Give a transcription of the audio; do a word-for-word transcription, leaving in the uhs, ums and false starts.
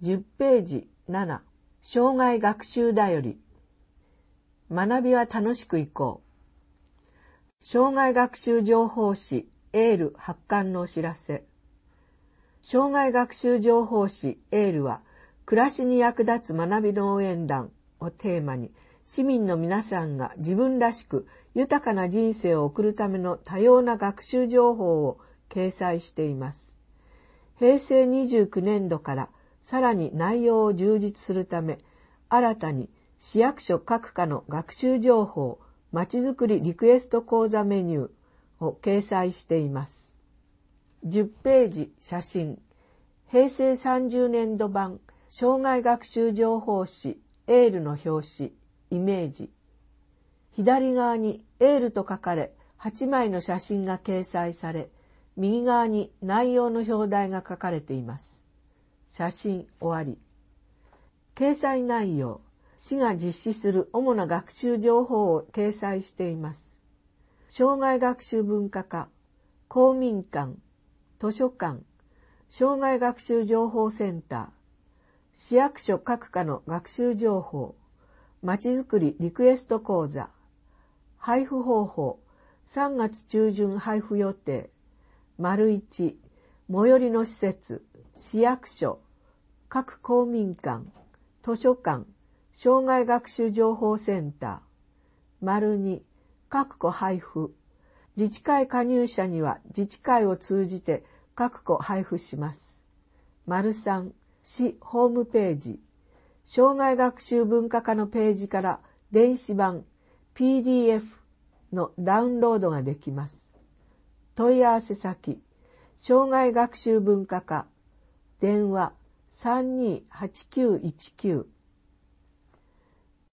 じゅっページなな、生涯学習だより。学びは楽しくいこう。生涯学習情報誌エール発刊のお知らせ。生涯学習情報誌エールは、暮らしに役立つ学びの応援団をテーマに、市民の皆さんが自分らしく豊かな人生を送るための多様な学習情報を掲載しています。へいせいにじゅうきゅうねんどからさらに内容を充実するため、新たに市役所各課の学習情報、まちづくりリクエスト講座メニューを掲載しています。じゅっページ写真。へいせいさんじゅうねんど版生涯学習情報誌エールの表紙、イメージ。左側にエールと書かれはちまいの写真が掲載され、右側に内容の表題が書かれています。写真終わり。掲載内容、市が実施する主な学習情報を掲載しています。生涯学習文化課、公民館、図書館、生涯学習情報センター、市役所各課の学習情報、まちづくりリクエスト講座、配布方法、さんがつちゅうじゅん配布予定、丸いち、最寄りの施設、市役所、各公民館、図書館、生涯学習情報センター、丸に、各個配布、自治会加入者には自治会を通じて各個配布します。丸さん、市ホームページ、生涯学習文化課のページから電子版 ピーディーエフ のダウンロードができます。問い合わせ先、生涯学習文化課、電話 さんにーはちきゅういちきゅう